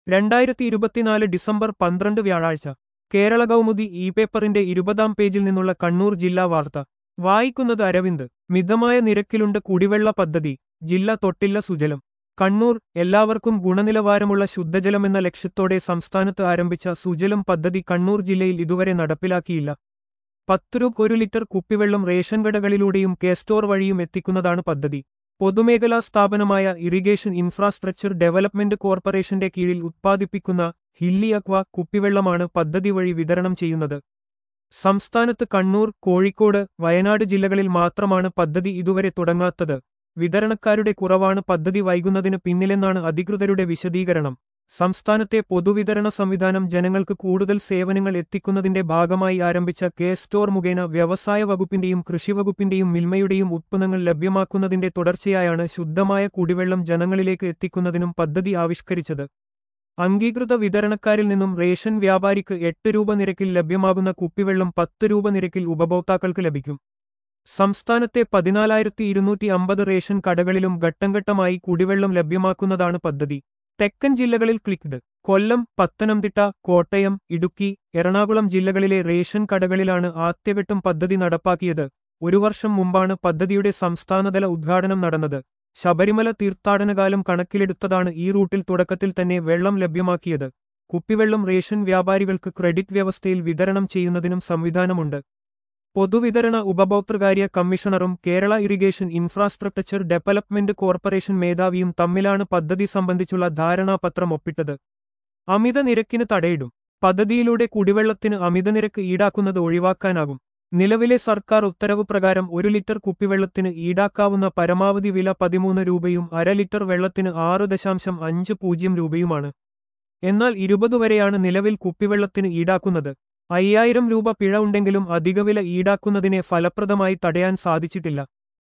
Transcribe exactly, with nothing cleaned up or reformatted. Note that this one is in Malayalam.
രണ്ടായിരത്തി ഇരുപത്തിനാല് ഡിസംബർ പന്ത്രണ്ട് വ്യാഴാഴ്ച കേരള കൗമുദി ഇ പേപ്പറിന്റെ ഇരുപതാം പേജിൽ നിന്നുള്ള കണ്ണൂർ ജില്ലാ വാർത്ത വായിക്കുന്നത് അരവിന്ദ്. മിതമായ നിരക്കിലുണ്ട് കുടിവെള്ള പദ്ധതി, ജില്ല തൊട്ടില്ല സുജലം. കണ്ണൂർ. എല്ലാവർക്കും ഗുണനിലവാരമുള്ള ശുദ്ധജലമെന്ന ലക്ഷ്യത്തോടെ സംസ്ഥാനത്ത് ആരംഭിച്ച സുജലം പദ്ധതി കണ്ണൂർ ജില്ലയിൽ ഇതുവരെ നടപ്പിലാക്കിയില്ല. പത്ത് രൂപ ഒരു ലിറ്റർ കുപ്പിവെള്ളം റേഷൻ കടകളിലൂടെയും കെ സ്റ്റോർ വഴിയും എത്തിക്കുന്നതാണ് പദ്ധതി. പൊതുമേഖലാ സ്ഥാപനമായ ഇറിഗേഷൻ ഇൻഫ്രാസ്ട്രക്ചർ ഡെവലപ്മെന്റ് കോർപ്പറേഷന്റെ കീഴിൽ ഉത്പാദിപ്പിക്കുന്ന ഹില്ലി അക്വ കുപ്പിവെള്ളമാണ് പദ്ധതി വഴി വിതരണം ചെയ്യുന്നത്. സംസ്ഥാനത്ത് കണ്ണൂർ, കോഴിക്കോട്, വയനാട് ജില്ലകളിൽ മാത്രമാണ് പദ്ധതി ഇതുവരെ തുടങ്ങാത്തത്. വിതരണക്കാരുടെ കുറവാണ് പദ്ധതി വൈകുന്നതിന് പിന്നിലെന്നാണ് അധികൃതരുടെ വിശദീകരണം. സംസ്ഥാനത്തെ പൊതുവിതരണ സംവിധാനം ജനങ്ങൾക്ക് കൂടുതൽ സേവനങ്ങൾ എത്തിക്കുന്നതിന്റെ ഭാഗമായി ആരംഭിച്ച കെ സ്റ്റോർ മുഖേന വ്യവസായ വകുപ്പിന്റെയും കൃഷിവകുപ്പിന്റെയും മിൽമയുടെയും ഉത്പന്നങ്ങൾ ലഭ്യമാക്കുന്നതിന്റെ തുടർച്ചയായാണ് ശുദ്ധമായ കുടിവെള്ളം ജനങ്ങളിലേക്ക് എത്തിക്കുന്നതിനും പദ്ധതി ആവിഷ്കരിച്ചത്. അംഗീകൃത വിതരണക്കാരിൽ നിന്നും റേഷൻ വ്യാപാരിക്ക് എട്ട് രൂപ നിരക്കിൽ ലഭ്യമാകുന്ന കുപ്പിവെള്ളം പത്ത് രൂപ നിരക്കിൽ ഉപഭോക്താക്കൾക്ക് ലഭിക്കും. സംസ്ഥാനത്തെ പതിനാലായിരത്തി ഇരുന്നൂറ്റി അമ്പത് റേഷൻ കടകളിലും ഘട്ടംഘട്ടമായി കുടിവെള്ളം ലഭ്യമാക്കുന്നതാണ് പദ്ധതി. തെക്കൻ ജില്ലകളിൽ ക്ലിക്ക്ഡ്. കൊല്ലം, പത്തനംതിട്ട, കോട്ടയം, ഇടുക്കി, എറണാകുളം ജില്ലകളിലെ റേഷൻ കടകളിലാണ് ആദ്യഘട്ടം പദ്ധതി നടപ്പാക്കിയത്. ഒരു വർഷം മുമ്പാണ് പദ്ധതിയുടെ സംസ്ഥാനതല ഉദ്ഘാടനം നടന്നത്. ശബരിമല തീർത്ഥാടനകാലം കണക്കിലെടുത്തതാണ് ഈ റൂട്ടിൽ തുടക്കത്തിൽ തന്നെ വെള്ളം ലഭ്യമാക്കിയത്. കുപ്പിവെള്ളം റേഷൻ വ്യാപാരികൾക്ക് ക്രെഡിറ്റ് വ്യവസ്ഥയിൽ വിതരണം ചെയ്യുന്നതിനും സംവിധാനമുണ്ട്. പൊതുവിതരണ ഉപഭോക്തൃകാര്യ കമ്മീഷണറും Kerala irrigation infrastructure development corporation മേധാവിയും തമ്മിലാണ് പദ്ധതി സംബന്ധിച്ചുള്ള ധാരണാപത്രം ഒപ്പിട്ടത്. അമിത നിരക്കിന് തടയിടും. പദ്ധതിയിലൂടെ കുടിവെള്ളത്തിന് അമിതനിരക്ക് ഈടാക്കുന്നത് ഒഴിവാക്കാനാകും. നിലവിലെ സർക്കാർ ഉത്തരവ് പ്രകാരം ഒരു ലിറ്റർ കുപ്പിവെള്ളത്തിന് ഈടാക്കാവുന്ന പരമാവധി വില പതിമൂന്ന് രൂപയും അര ലിറ്റർ വെള്ളത്തിന് ആറ് ദശാംശം അഞ്ച് പൂജ്യം രൂപയുമാണ്. എന്നാൽ ഇരുപത് വരെയാണ് നിലവിൽ കുപ്പിവെള്ളത്തിന് ഈടാക്കുന്നത്. അയ്യായിരം രൂപ പിഴ ഉണ്ടെങ്കിലും അധികവില ഈടാക്കുന്നതിനെ ഫലപ്രദമായി തടയാൻ സാധിച്ചിട്ടില്ല.